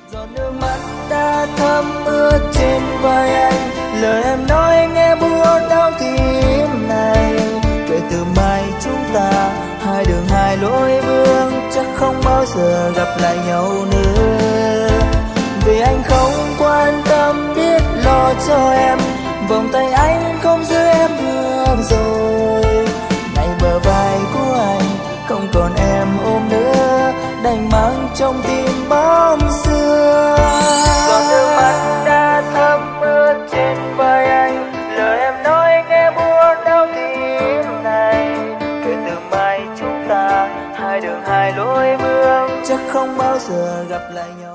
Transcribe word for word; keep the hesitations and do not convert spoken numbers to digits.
giọt nước mắt đã thấm ướt trên vai anh, lời em nói nghe buốt đau tim này. Kể từ mai chúng ta hai đường hai lối bước, chắc không bao giờ gặp lại nhau nữa. Vì anh không quan tâm biết lo cho em, vòng tay anh không giữ em được rồi. Này bờ vai của anh không còn em ôm nữa, đành mang trong tim bóng xưa. Giọt nước mắt đã thấm ướt trên vai anh, lời em nói nghe buốt đau tim này. Kể từ mai chúng ta hai đường hai lối bước, chắc không bao giờ gặp lại nhau.